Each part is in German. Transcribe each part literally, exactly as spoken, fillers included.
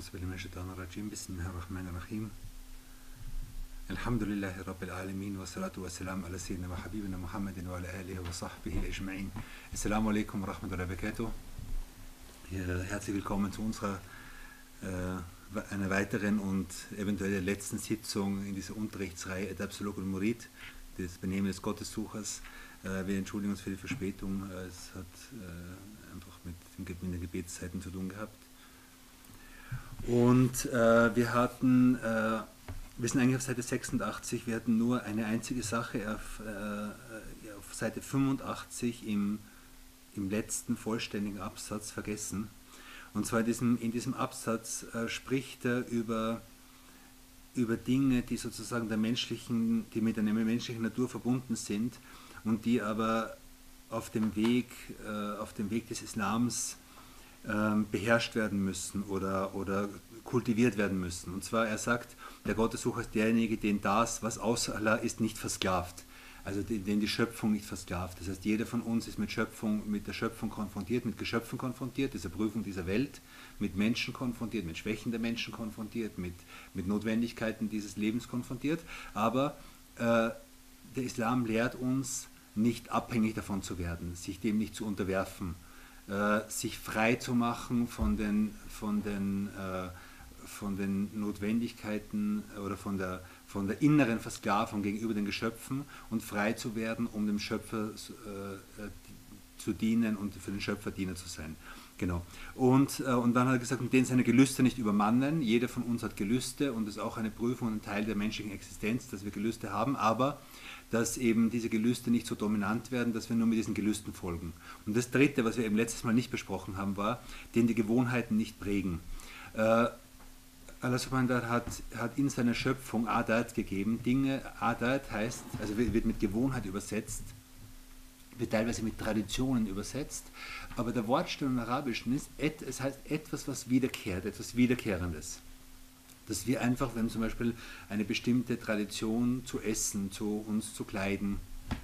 أعوذ بالله من الشيطان الرجيم بسم الله الرحمن الرحيم الحمد لله رب العالمين والصلاة والسلام على سيدنا وحبيبنا محمد وعلى آله وصحبه أجمعين. Assalamu alaikum wa rahmatullahi wa barakatuh. Herzlich willkommen zu unserer äh, einer weiteren und eventuell der letzten Sitzung in dieser Unterrichtsreihe Adab Suluk und Murid, das Benehmen des Gottessuchers. Äh, wir entschuldigen uns für die Verspätung, es hat äh, einfach mit, mit den Gebetszeiten zu tun gehabt. Und äh, wir hatten, äh, wir sind eigentlich auf Seite sechsundachtzig, wir hatten nur eine einzige Sache auf, äh, auf Seite fünfundachtzig im, im letzten vollständigen Absatz vergessen. Und zwar in diesem, in diesem Absatz äh, spricht er über, über Dinge, die sozusagen der menschlichen, die mit einer menschlichen Natur verbunden sind und die aber auf dem Weg, äh, auf dem Weg des Islams beherrscht werden müssen oder, oder kultiviert werden müssen. Und zwar, er sagt, der Gottessucher ist derjenige, den das, was außer Allah ist, nicht versklavt. Also den die Schöpfung nicht versklavt. Das heißt, jeder von uns ist mit, Schöpfung, mit der Schöpfung konfrontiert, mit Geschöpfen konfrontiert, dieser Prüfung dieser Welt, mit Menschen konfrontiert, mit Schwächen der Menschen konfrontiert, mit, mit Notwendigkeiten dieses Lebens konfrontiert. Aber äh, der Islam lehrt uns, nicht abhängig davon zu werden, sich dem nicht zu unterwerfen, Äh, sich frei zu machen von den, von den, äh, von den Notwendigkeiten oder von der, von der inneren Versklavung gegenüber den Geschöpfen und frei zu werden, um dem Schöpfer äh, zu dienen und für den Schöpfer Diener zu sein. Genau. Und, äh, und dann hat er gesagt, und den seine Gelüste nicht übermannen. Jeder von uns hat Gelüste und das ist auch eine Prüfung und ein Teil der menschlichen Existenz, dass wir Gelüste haben, aber dass eben diese Gelüste nicht so dominant werden, dass wir nur mit diesen Gelüsten folgen. Und das Dritte, was wir eben letztes Mal nicht besprochen haben, war, den die Gewohnheiten nicht prägen. Äh, Allah subhanahu wa ta'ala hat, hat in seiner Schöpfung Adat gegeben. Dinge, Adat heißt, also wird mit Gewohnheit übersetzt, wird teilweise mit Traditionen übersetzt, aber der Wortstamm im Arabischen ist, es heißt etwas, was wiederkehrt, etwas Wiederkehrendes. Dass wir einfach, wenn zum Beispiel eine bestimmte Tradition zu essen, zu uns zu kleiden,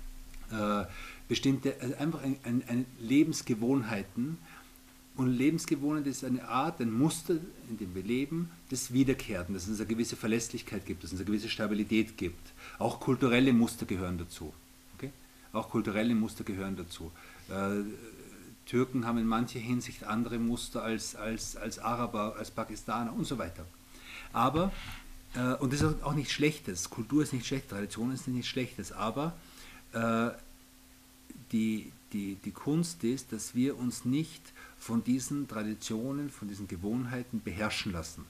äh, bestimmte, also einfach ein, ein, ein Lebensgewohnheiten, und Lebensgewohnheit ist eine Art, ein Muster, in dem wir leben, das Wiederkehrten, dass es eine gewisse Verlässlichkeit gibt, dass es eine gewisse Stabilität gibt. Auch kulturelle Muster gehören dazu. Okay? Auch kulturelle Muster gehören dazu. Äh, Türken haben in mancher Hinsicht andere Muster als, als, als Araber, als Pakistaner und so weiter. Aber, äh, und das ist auch nichts Schlechtes, Kultur ist nicht schlecht, Tradition ist nichts Schlechtes, aber äh, die, die, die Kunst ist, dass wir uns nicht von diesen Traditionen, von diesen Gewohnheiten beherrschen lassen.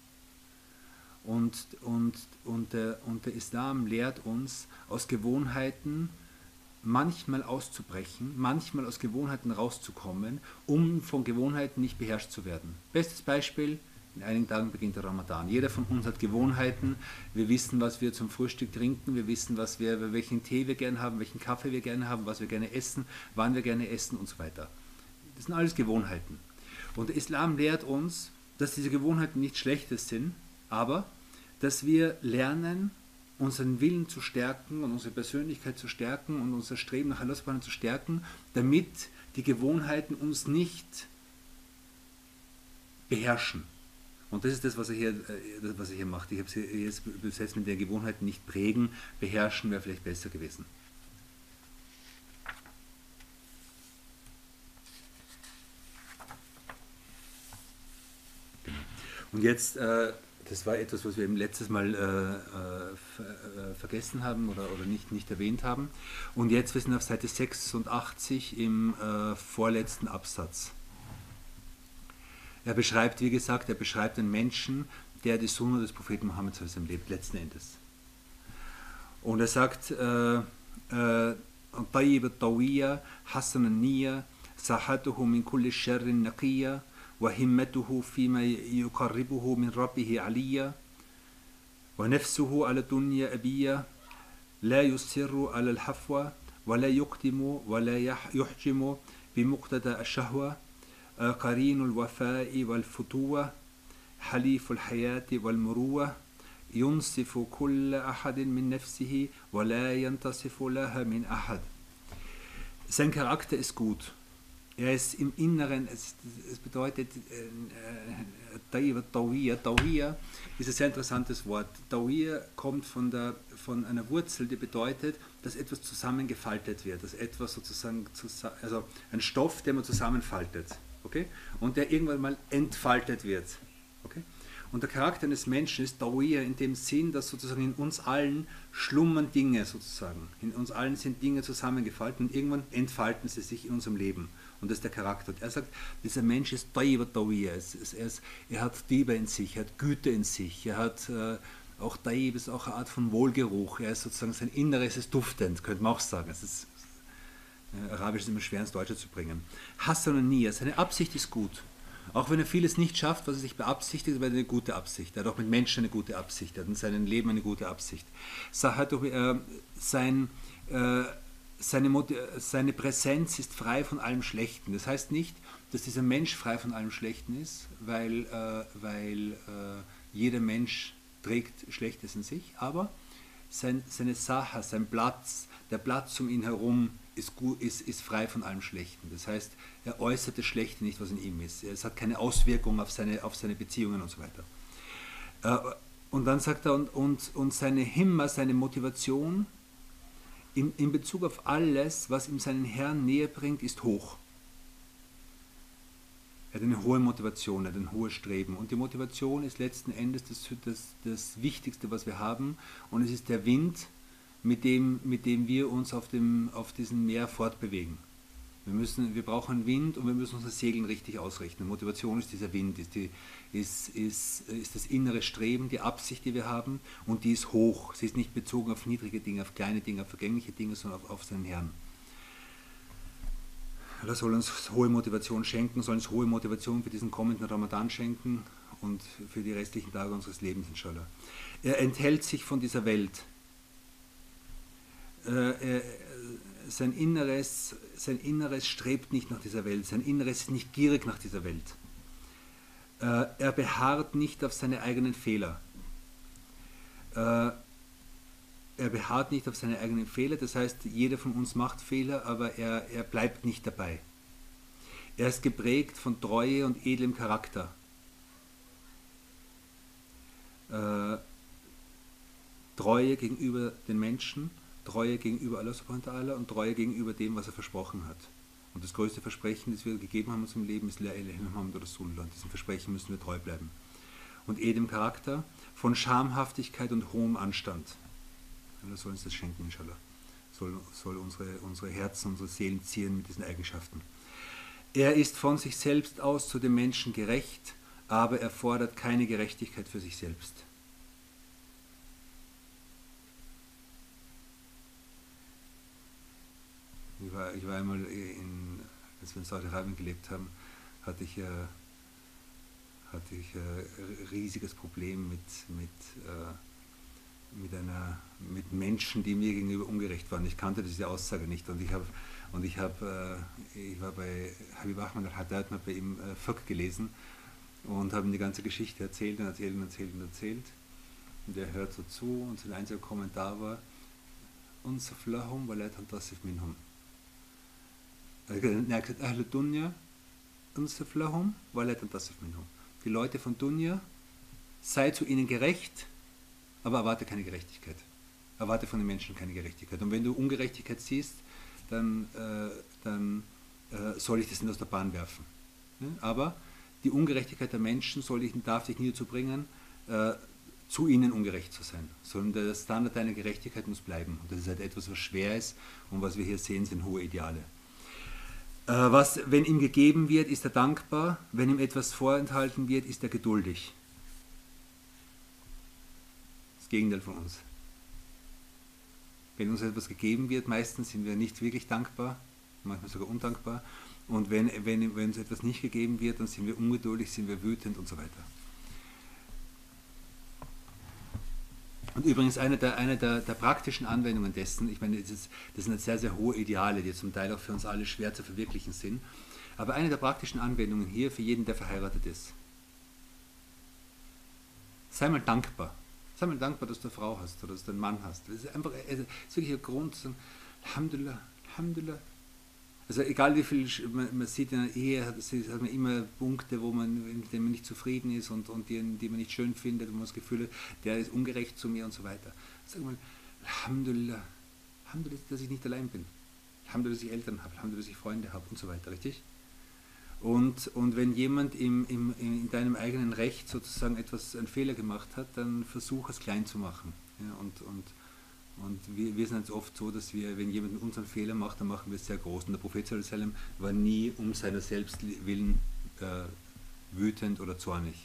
Und, und, und, der, und der Islam lehrt uns, aus Gewohnheiten manchmal auszubrechen, manchmal aus Gewohnheiten rauszukommen, um von Gewohnheiten nicht beherrscht zu werden. Bestes Beispiel: in einigen Tagen beginnt der Ramadan. Jeder von uns hat Gewohnheiten. Wir wissen, was wir zum Frühstück trinken. Wir wissen, was wir, welchen Tee wir gerne haben, welchen Kaffee wir gerne haben, was wir gerne essen, wann wir gerne essen und so weiter. Das sind alles Gewohnheiten. Und der Islam lehrt uns, dass diese Gewohnheiten nichts Schlechtes sind, aber dass wir lernen, unseren Willen zu stärken und unsere Persönlichkeit zu stärken und unser Streben nach Allah subhanahu wa ta'ala zu stärken, damit die Gewohnheiten uns nicht beherrschen. Und das ist das, was er hier, was er hier macht. Ich habe es jetzt übersetzt mit der Gewohnheit nicht prägen, beherrschen wäre vielleicht besser gewesen. Und jetzt, äh, das war etwas, was wir eben letztes Mal äh, äh, vergessen haben oder, oder nicht, nicht erwähnt haben. Und jetzt, wir sind auf Seite sechsundachtzig im äh, vorletzten Absatz. Er beschreibt, wie gesagt, er beschreibt einen Menschen, der die Sunna des Propheten Mohammed lebt, letzten Endes. Und er sagt, طيب الطوية حسن النية صحته من كل الشر نقية وهمته فيما يقربه من ربه عليا ونفسه على الدنيا أبية لا يصر على الحفوة ولا يقدم ولا يحجم بمقتضى الشهوة قرين الوفاء والفتوة حليف الحياة والمروة ينصف كل أحد من نفسه ولا ينتصف لها من أحد. Sein Charakter ist gut Er ist im Inneren, es, es bedeutet, äh, Tawir, Tawir ist ein sehr interessantes Wort. Tawir kommt von, der, von einer Wurzel, die bedeutet, dass etwas zusammengefaltet wird, dass etwas sozusagen, also ein Stoff, den man zusammenfaltet, okay? Und der irgendwann mal entfaltet wird. Okay? Und der Charakter eines Menschen ist Tawir in dem Sinn, dass sozusagen in uns allen schlummern Dinge sozusagen. In uns allen sind Dinge zusammengefaltet und irgendwann entfalten sie sich in unserem Leben. Und das ist der Charakter. Und er sagt, dieser Mensch ist Tawir, Tawir. Er, er hat Liebe in sich, er hat Güte in sich, er hat äh, auch Taib ist auch eine Art von Wohlgeruch. Er ist sozusagen, sein Inneres ist duftend, könnte man auch sagen. Es ist, äh, Arabisch ist immer schwer ins Deutsche zu bringen. Hassan und Nia, seine Absicht ist gut. Auch wenn er vieles nicht schafft, was er sich beabsichtigt, aber er hat eine gute Absicht. Er hat auch mit Menschen eine gute Absicht. Er hat in seinem Leben eine gute Absicht. Sein, seine, seine Präsenz ist frei von allem Schlechten. Das heißt nicht, dass dieser Mensch frei von allem Schlechten ist, weil, weil jeder Mensch trägt Schlechtes in sich, aber sein, seine Sache, sein Platz, der Platz um ihn herum ist, gut, ist, ist frei von allem Schlechten. Das heißt, er äußert das Schlechte nicht, was in ihm ist. Es hat keine Auswirkung auf seine, auf seine Beziehungen und so weiter. Und dann sagt er, und, und, und seine Himma, seine Motivation in, in Bezug auf alles, was ihm seinen Herrn näher bringt, ist hoch. Er hat eine hohe Motivation, er hat ein hohes Streben. Und die Motivation ist letzten Endes das, das, das Wichtigste, was wir haben. Und es ist der Wind, mit dem, mit dem wir uns auf, dem, auf diesem Meer fortbewegen. Wir, müssen, wir brauchen Wind und wir müssen unsere Segeln richtig ausrichten. Motivation ist dieser Wind, ist, die, ist, ist, ist das innere Streben, die Absicht, die wir haben. Und die ist hoch. Sie ist nicht bezogen auf niedrige Dinge, auf kleine Dinge, auf vergängliche Dinge, sondern auf, auf seinen Herrn. Allah soll uns hohe Motivation schenken, soll uns hohe Motivation für diesen kommenden Ramadan schenken und für die restlichen Tage unseres Lebens, inshallah. Er enthält sich von dieser Welt. Äh, er, sein, Inneres, sein Inneres strebt nicht nach dieser Welt, sein Inneres ist nicht gierig nach dieser Welt. Äh, er beharrt nicht auf seine eigenen Fehler. Äh, Er beharrt nicht auf seine eigenen Fehler, das heißt, jeder von uns macht Fehler, aber er, er bleibt nicht dabei. Er ist geprägt von Treue und edlem Charakter. Äh, Treue gegenüber den Menschen, Treue gegenüber Allah subhanahu wa ta'ala und Treue gegenüber dem, was er versprochen hat. Und das größte Versprechen, das wir gegeben haben in unserem Leben, ist La ilaha illallah Muhammadur Rasulullah. Und diesem Versprechen müssen wir treu bleiben. Und edlem Charakter, von Schamhaftigkeit und hohem Anstand. Allah soll uns das schenken, inshallah. Soll, soll unsere, unsere Herzen, unsere Seelen zieren mit diesen Eigenschaften. Er ist von sich selbst aus zu den Menschen gerecht, aber er fordert keine Gerechtigkeit für sich selbst. Ich war, ich war einmal, in, als wir in Saudi-Arabien gelebt haben, hatte ich, äh, hatte ich ein riesiges Problem mit, mit äh, Mit, einer, mit Menschen, die mir gegenüber ungerecht waren. Ich kannte diese Aussage nicht und ich, hab, und ich, hab, äh, ich war bei Habib Ahmad al-Haddad, habe bei ihm äh, Fiqh gelesen und habe ihm die ganze Geschichte erzählt und erzählt und erzählt und erzählt. Und er hört so zu und sein einziger Kommentar war: Unsaf lahum wa la tantasif minhum. Er hat gesagt: Ahl dunya unsaf lahum wa la tantasif minhum. Die Leute von Dunya, sei zu ihnen gerecht, aber erwarte keine Gerechtigkeit. Erwarte von den Menschen keine Gerechtigkeit. Und wenn du Ungerechtigkeit siehst, dann, äh, dann äh, soll ich das nicht aus der Bahn werfen. Ja? Aber die Ungerechtigkeit der Menschen soll ich, darf dich nie dazu bringen, äh, zu ihnen ungerecht zu sein. Sondern der Standard deiner Gerechtigkeit muss bleiben. Und das ist halt etwas, was schwer ist. Und was wir hier sehen, sind hohe Ideale. Äh, was, wenn ihm gegeben wird, ist er dankbar. Wenn ihm etwas vorenthalten wird, ist er geduldig. Das Gegenteil von uns. Wenn uns etwas gegeben wird, meistens sind wir nicht wirklich dankbar, manchmal sogar undankbar. Und wenn, wenn, wenn uns etwas nicht gegeben wird, dann sind wir ungeduldig, sind wir wütend und so weiter. Und übrigens eine der, eine der, der praktischen Anwendungen dessen, ich meine, das, ist, das sind sehr, sehr hohe Ideale, die zum Teil auch für uns alle schwer zu verwirklichen sind, aber eine der praktischen Anwendungen hier für jeden, der verheiratet ist: Sei mal dankbar. Sei mal dankbar, dass du eine Frau hast oder dass du einen Mann hast. Das ist einfach, es ist wirklich ein Grund zu sagen: Alhamdulillah, Alhamdulillah, Also egal wie viel, man, man sieht in einer Ehe, hat, hat man immer Punkte, wo man, mit denen man nicht zufrieden ist und, und die, die man nicht schön findet, wo man das Gefühl hat, der ist ungerecht zu mir und so weiter. Sag mal, Alhamdulillah, Alhamdulillah, dass ich nicht allein bin. Alhamdulillah, dass ich Eltern habe, Alhamdulillah, dass ich Freunde habe und so weiter, richtig? Und, und wenn jemand im, im, in deinem eigenen Recht sozusagen etwas, einen Fehler gemacht hat, dann versuch es klein zu machen. Ja, und, und, und wir, wir sind jetzt oft so, dass wir, wenn jemand unseren Fehler macht, dann machen wir es sehr groß. Und der Prophet sallallahu alaihi wasallam war nie um seiner selbst willen äh, wütend oder zornig.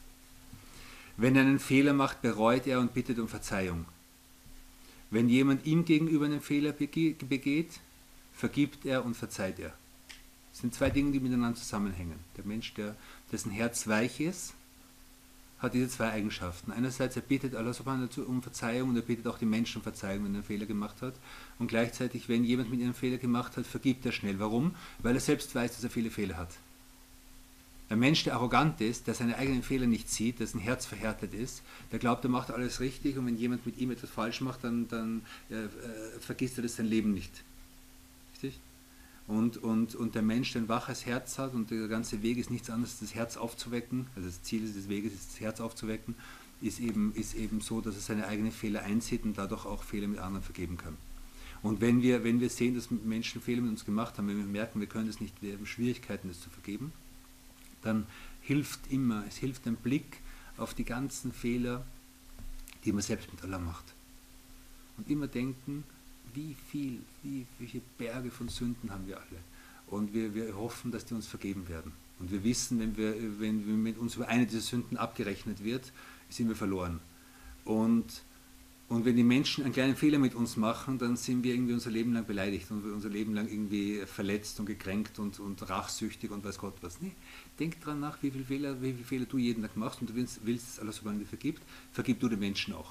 Wenn er einen Fehler macht, bereut er und bittet um Verzeihung. Wenn jemand ihm gegenüber einen Fehler begeht, vergibt er und verzeiht er. Das sind zwei Dinge, die miteinander zusammenhängen. Der Mensch, der, dessen Herz weich ist, hat diese zwei Eigenschaften. Einerseits, er bittet Allah subhanahu wa ta'ala um Verzeihung und er bittet auch die Menschen um Verzeihung, wenn er einen Fehler gemacht hat. Und gleichzeitig, wenn jemand mit ihm einen Fehler gemacht hat, vergibt er schnell. Warum? Weil er selbst weiß, dass er viele Fehler hat. Ein Mensch, der arrogant ist, der seine eigenen Fehler nicht sieht, dessen Herz verhärtet ist, der glaubt, er macht alles richtig und wenn jemand mit ihm etwas falsch macht, dann, dann äh, äh, vergisst er das sein Leben nicht. Richtig? Und, und, und der Mensch, der ein waches Herz hat und der ganze Weg ist nichts anderes, das Herz aufzuwecken, also das Ziel des Weges ist, das Herz aufzuwecken, ist eben, ist eben so, dass er seine eigenen Fehler einsieht und dadurch auch Fehler mit anderen vergeben kann. Und wenn wir, wenn wir sehen, dass Menschen Fehler mit uns gemacht haben, wenn wir merken, wir können das nicht, wir haben Schwierigkeiten, das zu vergeben, dann hilft immer, es hilft ein Blick auf die ganzen Fehler, die man selbst mit Allah macht. Und immer denken, wie viel, wie, welche Berge von Sünden haben wir alle. Und wir, wir hoffen, dass die uns vergeben werden. Und wir wissen, wenn, wir, wenn mit uns über eine dieser Sünden abgerechnet wird, sind wir verloren. Und Und wenn die Menschen einen kleinen Fehler mit uns machen, dann sind wir irgendwie unser Leben lang beleidigt und unser Leben lang irgendwie verletzt und gekränkt und, und rachsüchtig und weiß Gott was. Nee, denk dran nach, wie viele Fehler, wie viele Fehler du jeden Tag machst und du willst, willst dass Allah subhanahu dir vergibt, vergib du den Menschen auch.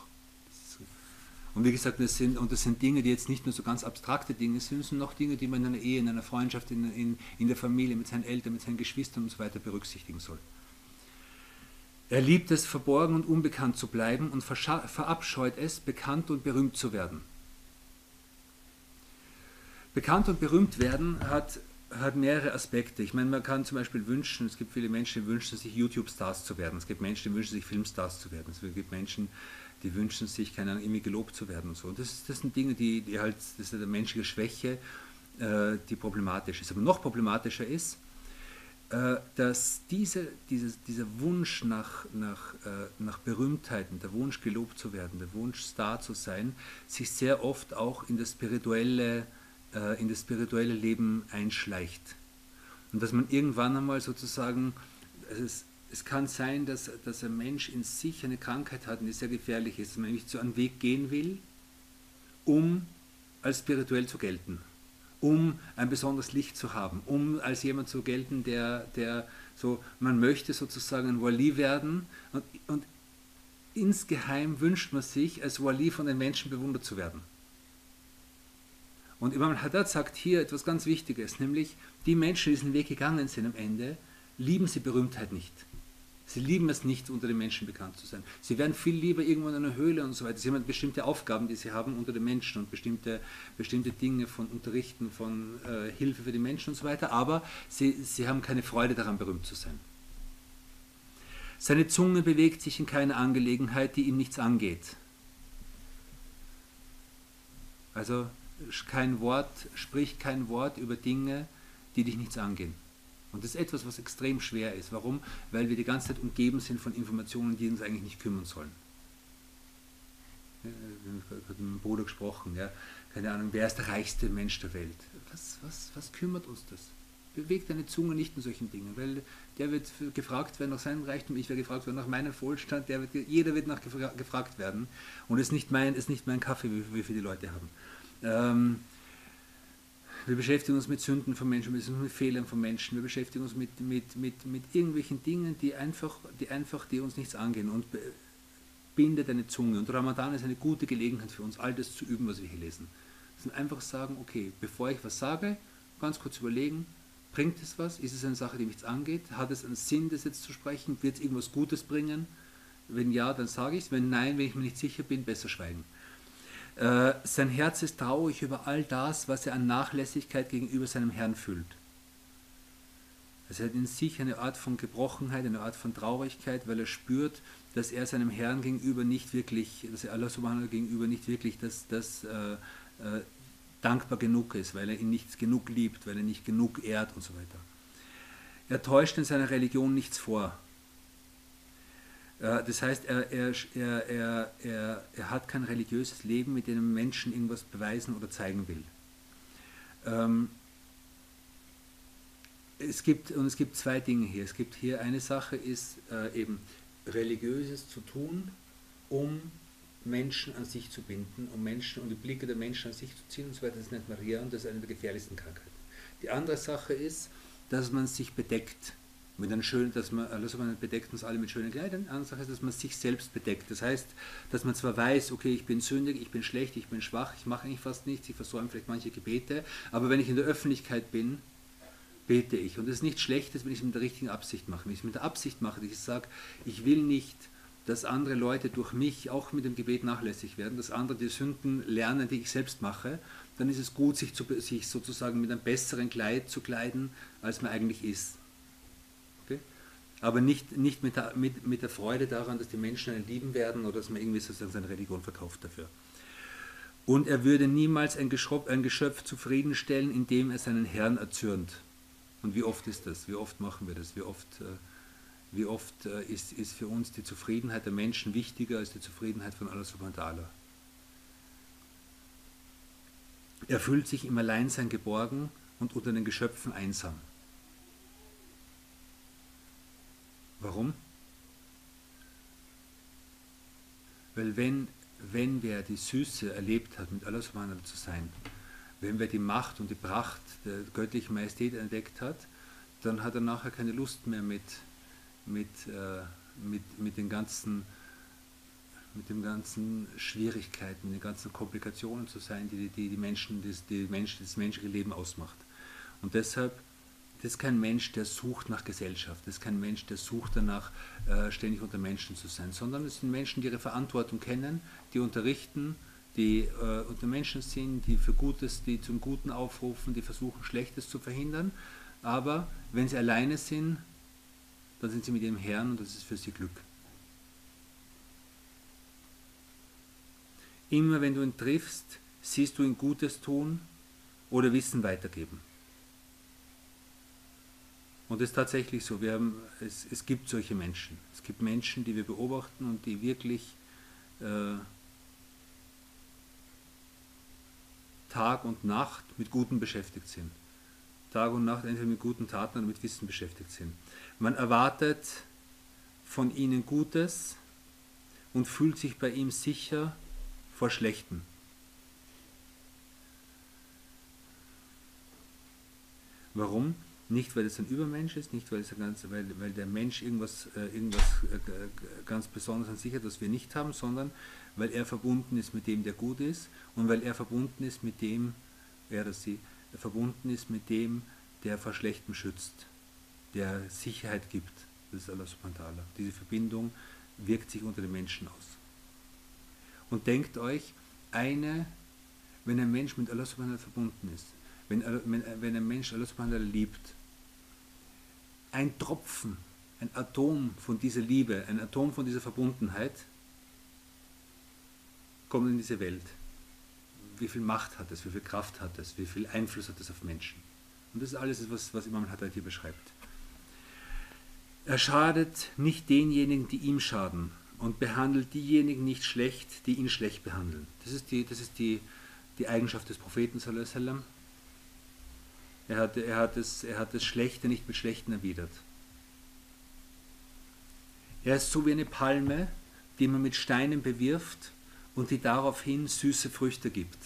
Und wie gesagt, das sind, und das sind Dinge, die jetzt nicht nur so ganz abstrakte Dinge sind, sondern auch Dinge, die man in einer Ehe, in einer Freundschaft, in, in, in der Familie, mit seinen Eltern, mit seinen Geschwistern und so weiter berücksichtigen soll. Er liebt es, verborgen und unbekannt zu bleiben und verabscheut es, bekannt und berühmt zu werden. Bekannt und berühmt werden hat, hat mehrere Aspekte. Ich meine, man kann zum Beispiel wünschen, es gibt viele Menschen, die wünschen sich YouTube-Stars zu werden. Es gibt Menschen, die wünschen sich Filmstars zu werden. Es gibt Menschen, die wünschen sich, keine Ahnung, irgendwie gelobt zu werden und so. Und das, das sind Dinge, die, die halt, das ist eine menschliche Schwäche, äh, die problematisch ist. Aber noch problematischer ist, dass diese, dieses, dieser Wunsch nach, nach, nach Berühmtheiten, der Wunsch gelobt zu werden, der Wunsch Star zu sein, sich sehr oft auch in das spirituelle, in das spirituelle Leben einschleicht. Und dass man irgendwann einmal sozusagen, also es, es kann sein, dass, dass ein Mensch in sich eine Krankheit hat, die sehr gefährlich ist, dass man nämlich zu einem Weg gehen will, um als spirituell zu gelten, um ein besonderes Licht zu haben, um als jemand zu gelten, der, der so, man möchte sozusagen ein Wali werden und, und insgeheim wünscht man sich, als Wali von den Menschen bewundert zu werden. Und Imam al-Haddad sagt hier etwas ganz Wichtiges, nämlich die Menschen, die diesen Weg gegangen sind am Ende, lieben sie Berühmtheit nicht. Sie lieben es nicht, unter den Menschen bekannt zu sein. Sie wären viel lieber irgendwo in einer Höhle und so weiter. Sie haben bestimmte Aufgaben, die sie haben unter den Menschen und bestimmte, bestimmte Dinge von Unterrichten, von äh, Hilfe für die Menschen und so weiter, aber sie, sie haben keine Freude daran, berühmt zu sein. Seine Zunge bewegt sich in keine Angelegenheit, die ihm nichts angeht. Also kein Wort, sprich kein Wort über Dinge, die dich nichts angehen. Und das ist etwas, was extrem schwer ist. Warum? Weil wir die ganze Zeit umgeben sind von Informationen, die uns eigentlich nicht kümmern sollen. Ja, ich habe mit meinem Bruder gesprochen, ja. Keine Ahnung, wer ist der reichste Mensch der Welt? Was, was, was kümmert uns das? Bewegt deine Zunge nicht in solchen Dingen, weil der wird gefragt werden nach seinem Reichtum, ich werde gefragt werden nach meinem Wohlstand, der wird, jeder wird nach gefragt werden. Und es ist nicht mein, ist nicht mein Kaffee, wie, wie viele die Leute haben. Ähm, Wir beschäftigen uns mit Sünden von Menschen, wir beschäftigen uns mit Fehlern von Menschen, wir beschäftigen uns mit, mit, mit, mit irgendwelchen Dingen, die einfach, die einfach, die uns nichts angehen. Und binde deine Zunge. Und Ramadan ist eine gute Gelegenheit für uns, all das zu üben, was wir hier lesen. Das ist einfach sagen, okay, bevor ich was sage, ganz kurz überlegen, bringt es was? Ist es eine Sache, die mich angeht? Hat es einen Sinn, das jetzt zu sprechen? Wird es irgendwas Gutes bringen? Wenn ja, dann sage ich es. Wenn nein, wenn ich mir nicht sicher bin, besser schweigen. Äh, sein Herz ist traurig über all das, was er an Nachlässigkeit gegenüber seinem Herrn fühlt. Es hat in sich eine Art von Gebrochenheit, eine Art von Traurigkeit, weil er spürt, dass er seinem Herrn gegenüber nicht wirklich, dass er Allah subhanahu wa ta'ala gegenüber nicht wirklich das, das äh, äh, dankbar genug ist, weil er ihn nicht genug liebt, weil er nicht genug ehrt und so weiter. Er täuscht in seiner Religion nichts vor. Äh, das heißt, er, er, er, er, er, er hat kein religiöses Leben, mit dem Menschen irgendwas beweisen oder zeigen will. Ähm, Es gibt, und es gibt zwei Dinge hier. Es gibt hier eine Sache, ist äh, eben Religiöses zu tun, um Menschen an sich zu binden, um Menschen und die Blicke der Menschen an sich zu ziehen und so weiter. Das nennt man Ria und das ist eine der gefährlichsten Krankheiten. Die andere Sache ist, dass man sich bedeckt. Mit einem schönen, dass man, also man bedeckt uns alle mit schönen Kleidern. Die andere Sache ist, dass man sich selbst bedeckt. Das heißt, dass man zwar weiß, okay, ich bin sündig, ich bin schlecht, ich bin schwach, ich mache eigentlich fast nichts, ich versäume vielleicht manche Gebete, aber wenn ich in der Öffentlichkeit bin, bete ich. Und es ist nichts Schlechtes, wenn ich es mit der richtigen Absicht mache. Wenn ich es mit der Absicht mache, dass ich sage, ich will nicht, dass andere Leute durch mich auch mit dem Gebet nachlässig werden, dass andere die Sünden lernen, die ich selbst mache, dann ist es gut, sich, zu, sich sozusagen mit einem besseren Kleid zu kleiden, als man eigentlich ist. Okay? Aber nicht, nicht mit, der, mit, mit der Freude daran, dass die Menschen einen lieben werden oder dass man irgendwie sozusagen seine Religion verkauft dafür. Und er würde niemals ein Geschöpf, ein Geschöpf zufriedenstellen, indem er seinen Herrn erzürnt. Und wie oft ist das? Wie oft machen wir das? Wie oft, äh, wie oft äh, ist, ist für uns die Zufriedenheit der Menschen wichtiger als die Zufriedenheit von Allah subhanahu wa ta'ala? Er fühlt sich im Alleinsein geborgen und unter den Geschöpfen einsam. Warum? Weil wenn, wenn wer die Süße erlebt hat, mit Allah subhanahu wa ta'ala zu sein, wenn wer die Macht und die Pracht der göttlichen Majestät entdeckt hat, dann hat er nachher keine Lust mehr mit, mit, äh, mit, mit, den ganzen, mit den ganzen Schwierigkeiten, mit den ganzen Komplikationen zu sein, die die, die, Menschen, die, die Menschen, das menschliche Leben ausmacht. Und deshalb, das ist kein Mensch, der sucht nach Gesellschaft, das ist kein Mensch, der sucht danach, äh, ständig unter Menschen zu sein, sondern es sind Menschen, die ihre Verantwortung kennen, die unterrichten, die äh, unter Menschen sind, die für Gutes, die zum Guten aufrufen, die versuchen, Schlechtes zu verhindern. Aber wenn sie alleine sind, dann sind sie mit ihrem Herrn und das ist für sie Glück. Immer wenn du ihn triffst, siehst du ihn Gutes tun oder Wissen weitergeben. Und es ist tatsächlich so, wir haben, es, es gibt solche Menschen. Es gibt Menschen, die wir beobachten und die wirklich äh, Tag und Nacht mit Guten beschäftigt sind. Tag und Nacht entweder mit guten Taten oder mit Wissen beschäftigt sind. Man erwartet von ihnen Gutes und fühlt sich bei ihm sicher vor Schlechtem. Warum? Nicht, weil es ein Übermensch ist, nicht, weil, es ein ganz, weil, weil der Mensch irgendwas, äh, irgendwas äh, ganz Besonderes an sich hat, was wir nicht haben, sondern weil er verbunden ist mit dem, der gut ist und weil er verbunden ist mit dem, er oder sie, verbunden ist mit dem, der vor Schlechtem schützt, der Sicherheit gibt. Das ist Allah subhanahu wa ta'ala. Diese Verbindung wirkt sich unter den Menschen aus. Und denkt euch, eine, wenn ein Mensch mit Allah subhanahu wa ta'ala verbunden ist, wenn, wenn, wenn ein Mensch Allah subhanahu wa ta'ala liebt, ein Tropfen, ein Atom von dieser Liebe, ein Atom von dieser Verbundenheit kommt in diese Welt. Wie viel Macht hat es, wie viel Kraft hat es, wie viel Einfluss hat es auf Menschen. Und das ist alles, was, was Imam al-Haddad hier beschreibt. Er schadet nicht denjenigen, die ihm schaden und behandelt diejenigen nicht schlecht, die ihn schlecht behandeln. Das ist die, das ist die, die Eigenschaft des Propheten sallallahu alaihi wasallam. Er hat, er, hat das, er hat das Schlechte nicht mit Schlechten erwidert. Er ist so wie eine Palme, die man mit Steinen bewirft und die daraufhin süße Früchte gibt.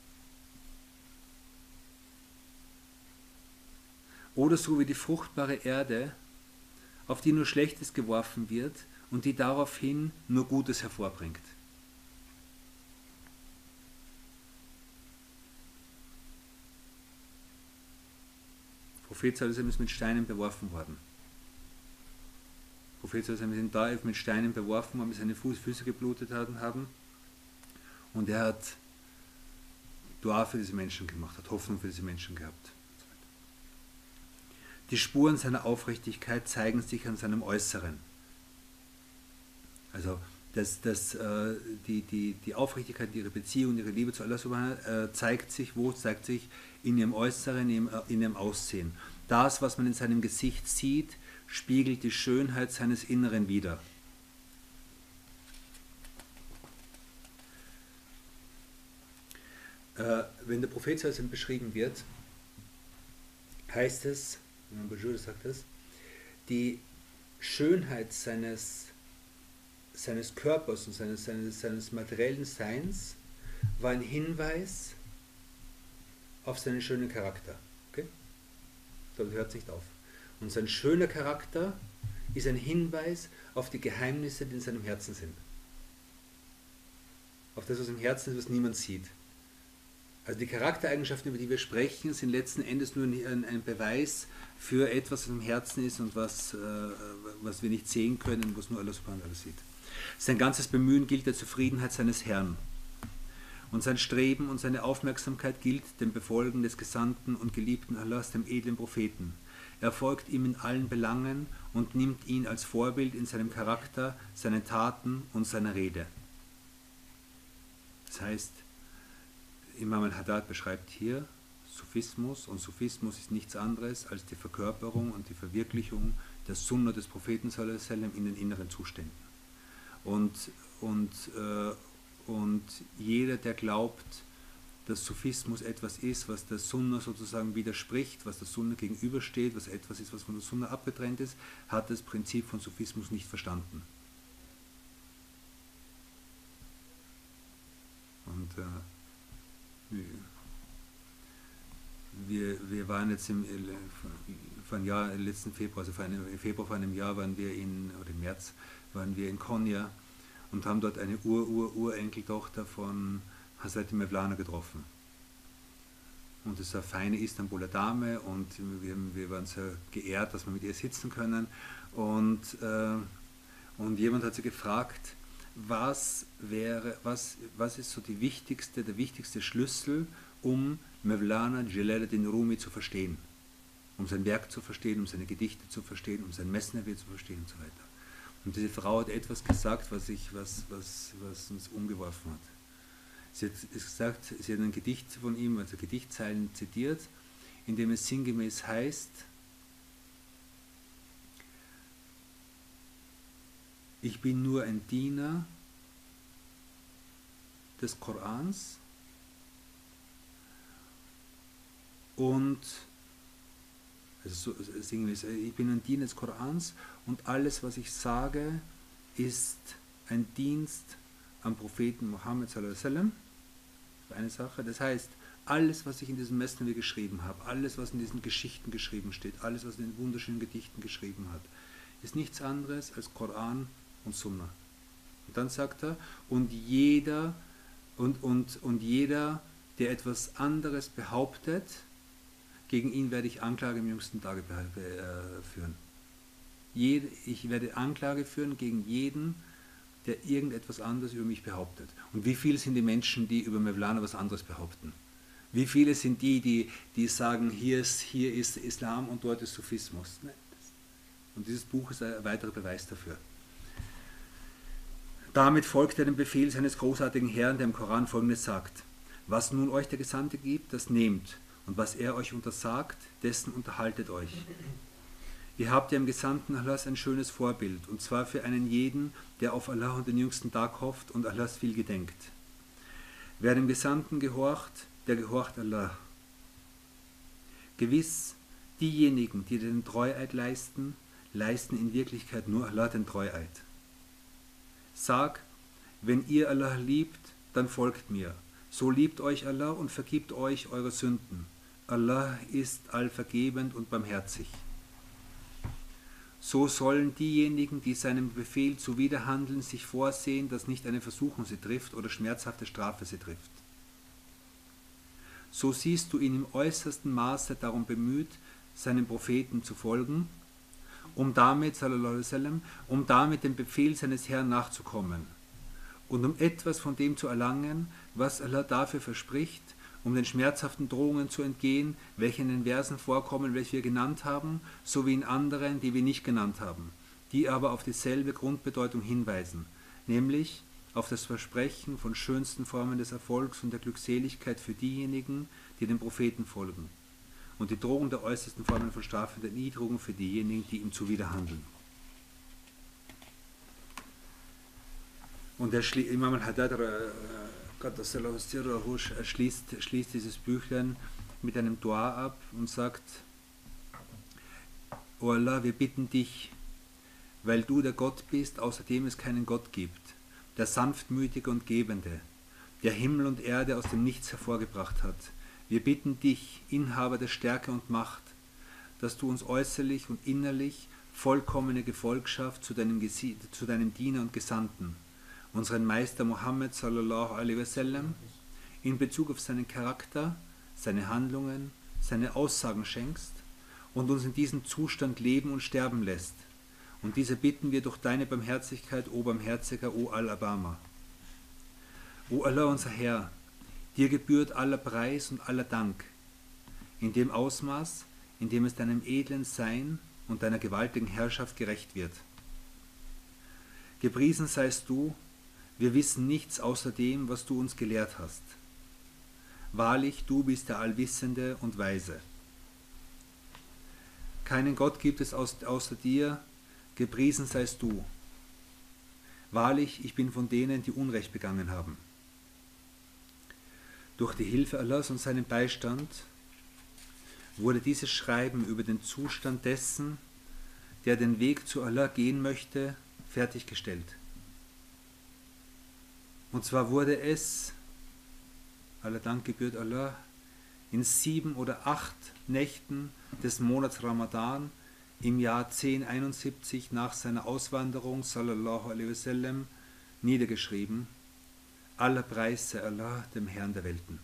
Oder so wie die fruchtbare Erde, auf die nur Schlechtes geworfen wird und die daraufhin nur Gutes hervorbringt. Der Prophet sallallahu alaihi wasallam ist mit Steinen beworfen worden. Der Prophet sallallahu alaihi wasallam ist in Taif mit Steinen beworfen worden, bis seine Füße geblutet haben. Und er hat Dua für diese Menschen gemacht, hat Hoffnung für diese Menschen gehabt. Die Spuren seiner Aufrichtigkeit zeigen sich an seinem Äußeren. Also das, das, äh, die, die, die Aufrichtigkeit, ihre Beziehung, ihre Liebe zu Allah subhanahu äh, zeigt sich, wo? Zeigt sich in ihrem Äußeren, in, in ihrem Aussehen. Das, was man in seinem Gesicht sieht, spiegelt die Schönheit seines Inneren wider. Äh, wenn der Prophet beschrieben wird, heißt es, Imam Bajuri sagt es, die Schönheit seines, seines Körpers und seines, seines, seines materiellen Seins war ein Hinweis auf seinen schönen Charakter. Okay? Damit hört es nicht auf. Und sein schöner Charakter ist ein Hinweis auf die Geheimnisse, die in seinem Herzen sind. Auf das, was im Herzen ist, was niemand sieht. Also die Charaktereigenschaften, über die wir sprechen, sind letzten Endes nur ein, ein Beweis für etwas, was im Herzen ist und was, äh, was wir nicht sehen können, was nur Allah subhanahu wa ta'ala sieht. Sein ganzes Bemühen gilt der Zufriedenheit seines Herrn. Und sein Streben und seine Aufmerksamkeit gilt dem Befolgen des Gesandten und geliebten Allahs, dem edlen Propheten. Er folgt ihm in allen Belangen und nimmt ihn als Vorbild in seinem Charakter, seinen Taten und seiner Rede. Das heißt, Imam al-Haddad beschreibt hier Sufismus, und Sufismus ist nichts anderes als die Verkörperung und die Verwirklichung der Sunna des Propheten sallallahu alaihi wasallam in den inneren Zuständen. Und, und, äh, und jeder, der glaubt, dass Sufismus etwas ist, was der Sunna sozusagen widerspricht, was der Sunna gegenübersteht, was etwas ist, was von der Sunna abgetrennt ist, hat das Prinzip von Sufismus nicht verstanden. Und äh, Wir, wir waren jetzt im, vor einem Jahr, letzten Februar, also vor einem, im Februar vor einem Jahr waren wir in, oder im März waren wir in Konya und haben dort eine Ur-Ur-Urenkeltochter von Hazrat Mevlana getroffen. Und das ist eine feine Istanbuler Dame und wir, wir waren sehr geehrt, dass wir mit ihr sitzen können. Und, äh, und jemand hat sie gefragt, was wäre, was, was ist so die wichtigste, der wichtigste Schlüssel, um Mevlana Jalaluddin Rumi zu verstehen, um sein Werk zu verstehen, um seine Gedichte zu verstehen, um sein Mesnevi zu verstehen und so weiter. Und diese Frau hat etwas gesagt, was, ich, was, was, was uns umgeworfen hat. Sie hat gesagt, sie hat ein Gedicht von ihm, also Gedichtzeilen zitiert, in dem es sinngemäß heißt, ich bin nur ein Diener des Korans und also so, ich bin ein Diener des Korans und alles, was ich sage, ist ein Dienst am Propheten Mohammed sallallahu alaihi wasallam. Eine Sache. Das heißt, alles, was ich in diesem Mesnevi geschrieben habe, alles, was in diesen Geschichten geschrieben steht, alles, was in den wunderschönen Gedichten geschrieben hat, ist nichts anderes als Koran und Sunna. Und dann sagt er, und jeder, und, und, und jeder, der etwas anderes behauptet, gegen ihn werde ich Anklage im jüngsten Tage führen. Jede, ich werde Anklage führen gegen jeden, der irgendetwas anderes über mich behauptet. Und wie viele sind die Menschen, die über Mevlana was anderes behaupten? Wie viele sind die, die, die sagen, hier ist, hier ist Islam und dort ist Sufismus? Und dieses Buch ist ein weiterer Beweis dafür. Damit folgt er dem Befehl seines großartigen Herrn, der im Koran Folgendes sagt: Was nun euch der Gesandte gibt, das nehmt, und was er euch untersagt, dessen unterhaltet euch. Ihr habt ja im Gesandten Allahs ein schönes Vorbild, und zwar für einen jeden, der auf Allah und den jüngsten Tag hofft und Allahs viel gedenkt. Wer dem Gesandten gehorcht, der gehorcht Allah. Gewiss, diejenigen, die den Treueid leisten, leisten in Wirklichkeit nur Allah den Treueid. Sag, wenn ihr Allah liebt, dann folgt mir. So liebt euch Allah und vergibt euch eure Sünden. Allah ist allvergebend und barmherzig. So sollen diejenigen, die seinem Befehl zuwiderhandeln, sich vorsehen, dass nicht eine Versuchung sie trifft oder schmerzhafte Strafe sie trifft. So siehst du ihn im äußersten Maße darum bemüht, seinem Propheten zu folgen, um damit, sallallahu alaihi wasallam, um damit dem Befehl seines Herrn nachzukommen und um etwas von dem zu erlangen, was Allah dafür verspricht um den schmerzhaften Drohungen zu entgehen, welche in den Versen vorkommen, welche wir genannt haben, sowie in anderen, die wir nicht genannt haben, die aber auf dieselbe Grundbedeutung hinweisen, nämlich auf das Versprechen von schönsten Formen des Erfolgs und der Glückseligkeit für diejenigen, die den Propheten folgen, und die Drohung der äußersten Formen von Strafe und Erniedrigung für diejenigen, die ihm zuwiderhandeln. Und der Imam al-Haddad schließt, schließt dieses Büchlein mit einem Dua ab und sagt: O Allah, wir bitten dich, weil du der Gott bist, außer dem es keinen Gott gibt, der Sanftmütige und Gebende, der Himmel und Erde aus dem Nichts hervorgebracht hat. Wir bitten dich, Inhaber der Stärke und Macht, dass du uns äußerlich und innerlich vollkommene Gefolgschaft zu deinem, zu deinem Diener und Gesandten, unseren Meister Mohammed sallallahu alaihi wasallam, in Bezug auf seinen Charakter, seine Handlungen, seine Aussagen schenkst und uns in diesem Zustand leben und sterben lässt. Und diese bitten wir durch deine Barmherzigkeit, o Barmherziger, o Al-Abama. O Allah, unser Herr, dir gebührt aller Preis und aller Dank, in dem Ausmaß, in dem es deinem edlen Sein und deiner gewaltigen Herrschaft gerecht wird. Gepriesen seist du, wir wissen nichts außer dem, was du uns gelehrt hast. Wahrlich, du bist der Allwissende und Weise. Keinen Gott gibt es außer dir, gepriesen seist du. Wahrlich, ich bin von denen, die Unrecht begangen haben. Durch die Hilfe Allahs und seinen Beistand wurde dieses Schreiben über den Zustand dessen, der den Weg zu Allah gehen möchte, fertiggestellt. Und zwar wurde es, aller Dank gebührt Allah, in sieben oder acht Nächten des Monats Ramadan im Jahr zehnhunderteinundsiebzig nach seiner Auswanderung, sallallahu alaihi wasallam, niedergeschrieben: Aller Preis sei Allah, dem Herrn der Welten.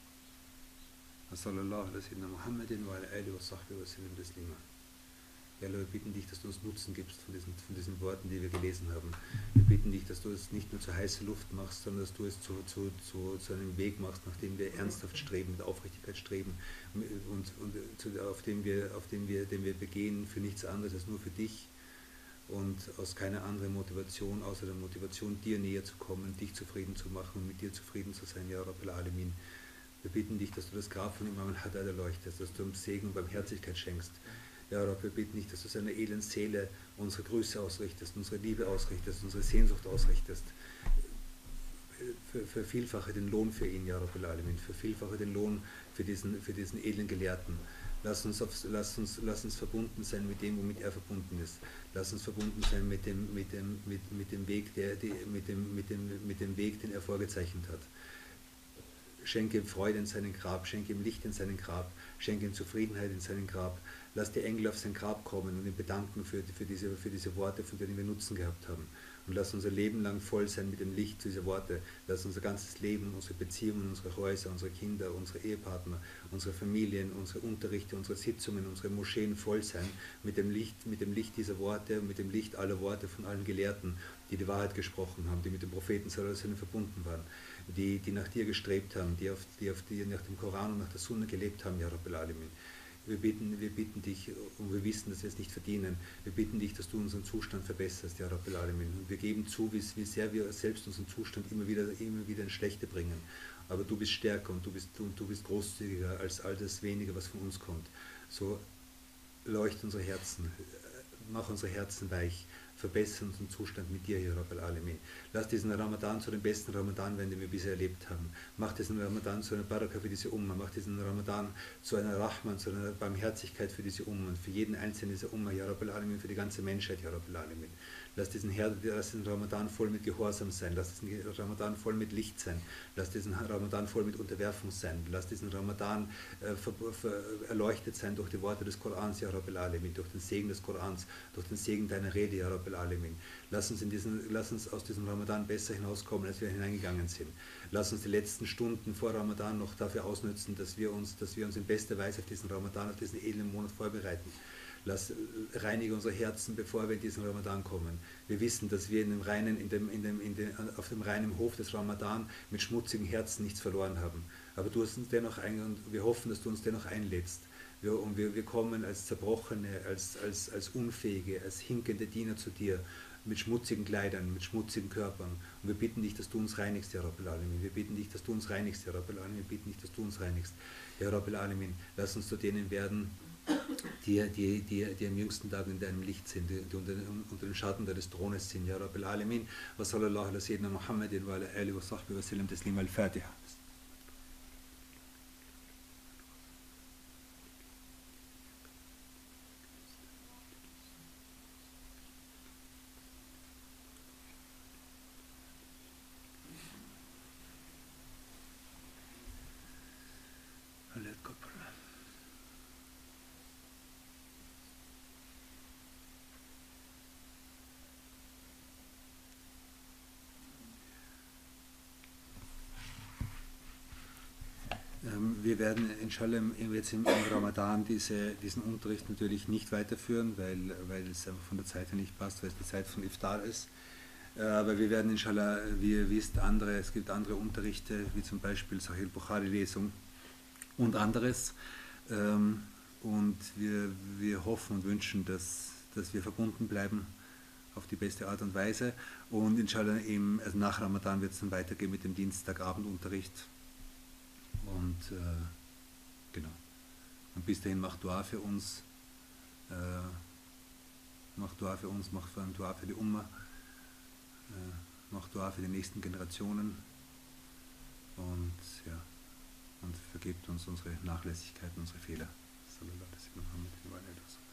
Sallallahu alaihi wasallam Muhammadin wa ala alihi wa sahbihi wa sallam taslima. Ja, wir bitten dich, dass du uns Nutzen gibst von diesen, von diesen Worten, die wir gelesen haben. Wir bitten dich, dass du es nicht nur zur heißen Luft machst, sondern dass du es zu, zu, zu, zu einem Weg machst, nach dem wir ernsthaft streben, mit Aufrichtigkeit streben und, und zu, auf dem wir, auf dem wir, den wir begehen für nichts anderes als nur für dich und aus keiner anderen Motivation, außer der Motivation, dir näher zu kommen, dich zufrieden zu machen und mit dir zufrieden zu sein, ja Rabbil Alamin. Wir bitten dich, dass du das Grab von Imam al-Haddad erleuchtest, dass du ihm Segen und Barmherzigkeit schenkst. Ja, Rabbi, wir bitten dich, dass du seiner edlen Seele unsere Grüße ausrichtest, unsere Liebe ausrichtest, unsere Sehnsucht ausrichtest. Vervielfache den Lohn für ihn, ja Rabbil Alamin, vervielfache den Lohn für diesen, für diesen edlen Gelehrten. Lass uns, auf, lass, uns, lass uns verbunden sein mit dem, womit er verbunden ist. Lass uns verbunden sein mit dem, mit dem, mit, mit dem Weg, der, die, mit, dem, mit, dem, mit dem Weg, den er vorgezeichnet hat. Schenke ihm Freude in seinem Grab, schenke ihm Licht in seinem Grab, schenke ihm Zufriedenheit in seinem Grab. Lass die Engel auf sein Grab kommen und ihn bedanken für, für, diese, für diese Worte, von denen wir Nutzen gehabt haben. Und lass unser Leben lang voll sein mit dem Licht dieser Worte. Lass unser ganzes Leben, unsere Beziehungen, unsere Häuser, unsere Kinder, unsere Ehepartner, unsere Familien, unsere Unterrichte, unsere Sitzungen, unsere Moscheen voll sein mit dem Licht, mit dem Licht dieser Worte und mit dem Licht aller Worte von allen Gelehrten, die die Wahrheit gesprochen haben, die mit dem Propheten sallallahu alaihi wasallam verbunden waren, die, die nach dir gestrebt haben, die, auf, die, auf die nach dem Koran und nach der Sunna gelebt haben, ja Rabbil Alamin. Wir bitten, wir bitten dich, und wir wissen, dass wir es nicht verdienen, wir bitten dich, dass du unseren Zustand verbesserst, ja Rabbil Alamin. Und wir geben zu, wie, wie sehr wir selbst unseren Zustand immer wieder, immer wieder ins Schlechte bringen. Aber du bist stärker und du bist, und du bist großzügiger als all das Wenige, was von uns kommt. So leucht unsere Herzen, mach unsere Herzen weich, verbessern unseren Zustand mit dir, ja Rabbil Alamin. Lass diesen Ramadan zu dem besten Ramadan werden, den wir bisher erlebt haben. Mach diesen Ramadan zu einer Baraka für diese Umma. Mach diesen Ramadan zu einer Rahman, zu einer Barmherzigkeit für diese Umma und für jeden einzelnen dieser Umma, ja Rabbil Alamin, für die ganze Menschheit, ja Rabbil Alamin. Lass diesen, Herr, lass diesen Ramadan voll mit Gehorsam sein. Lass diesen Ramadan voll mit Licht sein. Lass diesen Ramadan voll mit Unterwerfung sein. Lass diesen Ramadan äh, ver, ver, erleuchtet sein durch die Worte des Korans, ja Rabbil Alamin, durch den Segen des Korans, durch den Segen deiner Rede, ja Rabbil Alamin. Lass uns, in diesen, lass uns aus diesem Ramadan besser hinauskommen, als wir hineingegangen sind. Lass uns die letzten Stunden vor Ramadan noch dafür ausnutzen, dass wir uns, dass wir uns in bester Weise auf diesen Ramadan, auf diesen edlen Monat vorbereiten. Lass, reinige unsere Herzen, bevor wir in diesen Ramadan kommen. Wir wissen, dass wir in dem reinen, in dem, in dem, in dem, auf dem reinen Hof des Ramadan mit schmutzigen Herzen nichts verloren haben. Aber du hast uns dennoch ein, und wir hoffen, dass du uns dennoch einlädst. Wir, und wir, wir kommen als Zerbrochene, als, als, als Unfähige, als hinkende Diener zu dir, mit schmutzigen Kleidern, mit schmutzigen Körpern. Und wir bitten dich, dass du uns reinigst, Ja Rabbil Alamin. Wir bitten dich, dass du uns reinigst, Ja Rabbil Alamin. Wir bitten dich, dass du uns reinigst, Ja Rabbil Alamin. Lass uns zu denen werden, die, die, die, die am jüngsten Tag in deinem Licht sind, die, die unter, unter dem Schatten deines Thrones sind, Ja Rabbil Alamin. Wa sallallahu ala sayyidina Muhammadin wa ala alihi wa sahbihi wa sallam taslima al-Fatiha. Wir werden inshallah jetzt im Ramadan diese, diesen Unterricht natürlich nicht weiterführen, weil, weil es einfach von der Zeit her nicht passt, weil es die Zeit von Iftar ist. Aber wir werden inshallah, wie ihr wisst, andere, es gibt andere Unterrichte, wie zum Beispiel Sahih Bukhari-Lesung und anderes. Und wir, wir hoffen und wünschen, dass, dass wir verbunden bleiben auf die beste Art und Weise. Und inshallah im, also nach Ramadan wird es dann weitergehen mit dem Dienstagabendunterricht. Und äh, genau. Und bis dahin macht Dua für uns, äh, macht Dua für uns, macht Dua für die Umma, äh, macht Dua für die nächsten Generationen und ja, und vergebt uns unsere Nachlässigkeiten, unsere Fehler. Sallallahu alaihi wa sallam.